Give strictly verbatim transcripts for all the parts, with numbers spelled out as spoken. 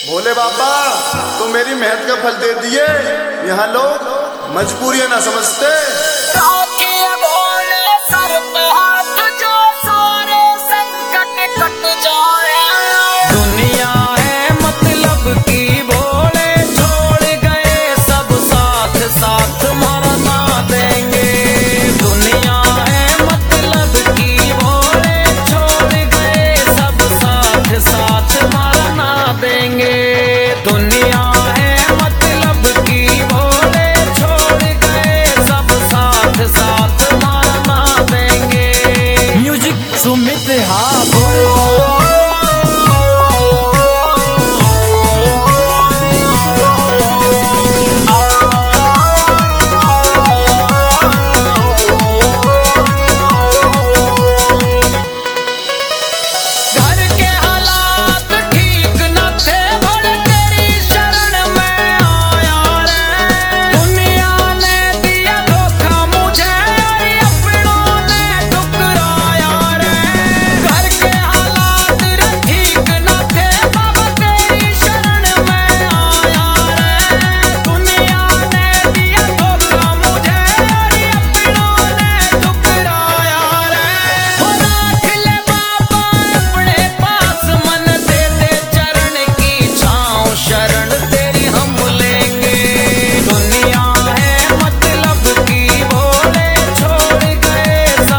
भोले बाबा तो मेरी मेहनत का फल दे दिए। यहाँ लोग मजबूरियां ना समझते। सर पे हाथ जो सारे संकट कट जाए। दुनिया है मतलब की भोले छोड़ गए सब साथ साथ मरना देंगे। दुनिया है मतलब की भोले छोड़ गए सब साथ साथ मरना देंगे। दुनिया है मतलब की भोले छोड़ गए सब साथ साथ मरना देंगे। म्यूजिक सुमित हाथ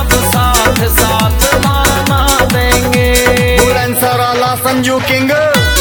संजू किंग।